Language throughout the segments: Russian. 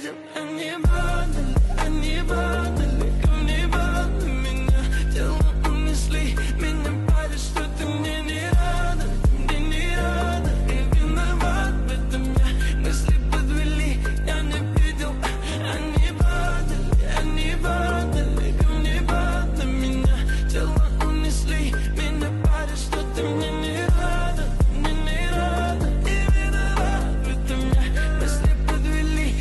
видел, они падали, камни падали меня, тело унесли, меня парит, что ты мне не рада, и виноват в этом я, мысли подвели, я не видел, они падали, камни падали меня, тело унесли, меня парит, что ты мне не рада, и виноват в этом я, мысли подвели,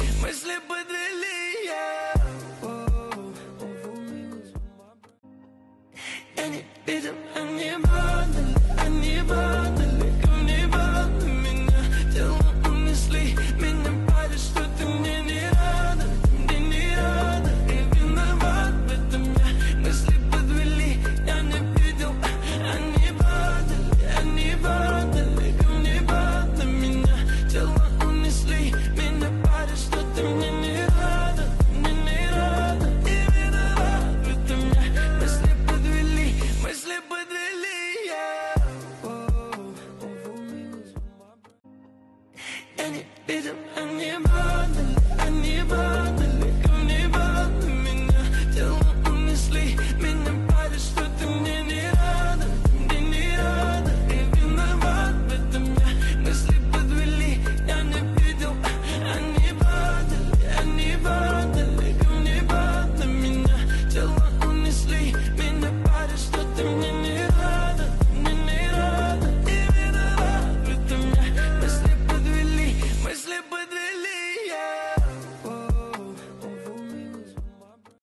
я не видел, они падали, камни падали меня, тело унесли, меня парит, что ты мне не рада, и виноват в этом я, мысли подвели, я не видел, они падали, камни падали меня, тело унесли, меня парит, что ты мне не рада, и виноват в этом я, мысли подвели, я не видел, они падали.